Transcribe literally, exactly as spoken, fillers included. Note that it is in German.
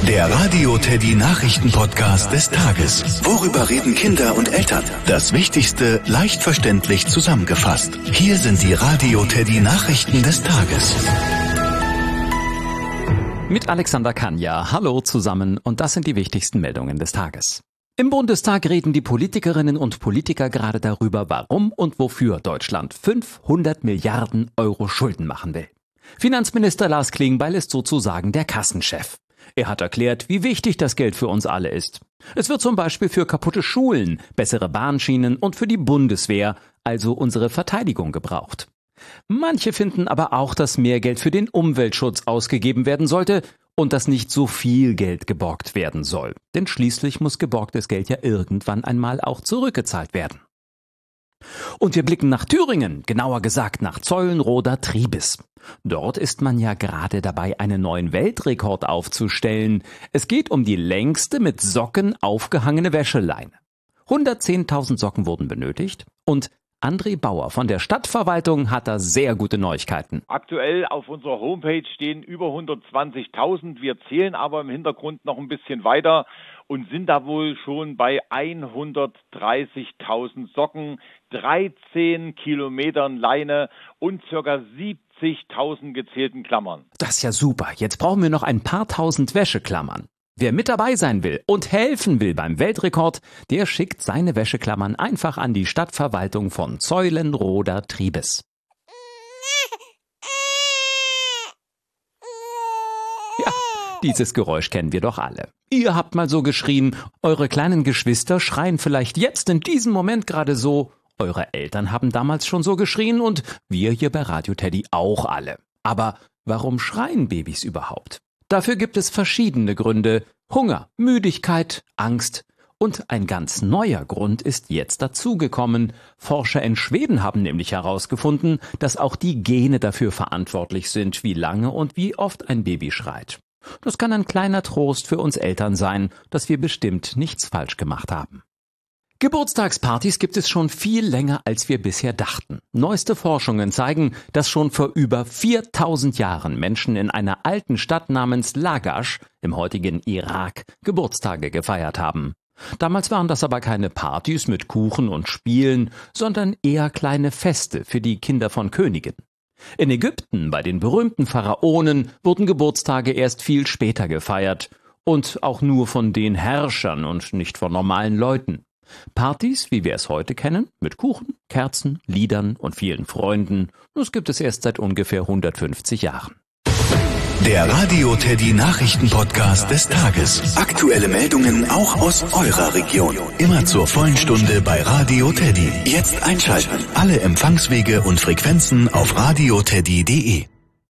Der Radio Teddy Nachrichten-Podcast des Tages. Worüber reden Kinder und Eltern? Das Wichtigste leicht verständlich zusammengefasst. Hier sind die Radio Teddy Nachrichten des Tages. Mit Alexander Kanja. Hallo zusammen und das sind die wichtigsten Meldungen des Tages. Im Bundestag reden die Politikerinnen und Politiker gerade darüber, warum und wofür Deutschland fünfhundert Milliarden Euro Schulden machen will. Finanzminister Lars Klingbeil ist sozusagen der Kassenchef. Er hat erklärt, wie wichtig das Geld für uns alle ist. Es wird zum Beispiel für kaputte Schulen, bessere Bahnschienen und für die Bundeswehr, also unsere Verteidigung, gebraucht. Manche finden aber auch, dass mehr Geld für den Umweltschutz ausgegeben werden sollte und dass nicht so viel Geld geborgt werden soll. Denn schließlich muss geborgtes Geld ja irgendwann einmal auch zurückgezahlt werden. Und wir blicken nach Thüringen, genauer gesagt nach Zeulenroda-Triebes. Dort ist man ja gerade dabei, einen neuen Weltrekord aufzustellen. Es geht um die längste mit Socken aufgehangene Wäscheleine. hundertzehntausend Socken wurden benötigt und André Bauer von der Stadtverwaltung hat da sehr gute Neuigkeiten. Aktuell auf unserer Homepage stehen über hundertzwanzigtausend. Wir zählen aber im Hintergrund noch ein bisschen weiter und sind da wohl schon bei hundertdreißigtausend Socken, dreizehn Kilometern Leine und ca. siebzigtausend gezählten Klammern. Das ist ja super. Jetzt brauchen wir noch ein paar tausend Wäscheklammern. Wer mit dabei sein will und helfen will beim Weltrekord, der schickt seine Wäscheklammern einfach an die Stadtverwaltung von Zeulenroda-Triebes. Ja, dieses Geräusch kennen wir doch alle. Ihr habt mal so geschrien, eure kleinen Geschwister schreien vielleicht jetzt in diesem Moment gerade so, eure Eltern haben damals schon so geschrien und wir hier bei Radio Teddy auch alle. Aber warum schreien Babys überhaupt? Dafür gibt es verschiedene Gründe. Hunger, Müdigkeit, Angst. Und ein ganz neuer Grund ist jetzt dazugekommen. Forscher in Schweden haben nämlich herausgefunden, dass auch die Gene dafür verantwortlich sind, wie lange und wie oft ein Baby schreit. Das kann ein kleiner Trost für uns Eltern sein, dass wir bestimmt nichts falsch gemacht haben. Geburtstagspartys gibt es schon viel länger, als wir bisher dachten. Neueste Forschungen zeigen, dass schon vor über viertausend Jahren Menschen in einer alten Stadt namens Lagash im heutigen Irak Geburtstage gefeiert haben. Damals waren das aber keine Partys mit Kuchen und Spielen, sondern eher kleine Feste für die Kinder von Königen. In Ägypten, bei den berühmten Pharaonen, wurden Geburtstage erst viel später gefeiert und auch nur von den Herrschern und nicht von normalen Leuten. Partys, wie wir es heute kennen, mit Kuchen, Kerzen, Liedern und vielen Freunden, das gibt es erst seit ungefähr hundertfünfzig Jahren. Der Radio Teddy Nachrichten-Podcast des Tages. Aktuelle Meldungen auch aus eurer Region. Immer zur vollen Stunde bei Radio Teddy. Jetzt einschalten. Alle Empfangswege und Frequenzen auf radioteddy punkt de.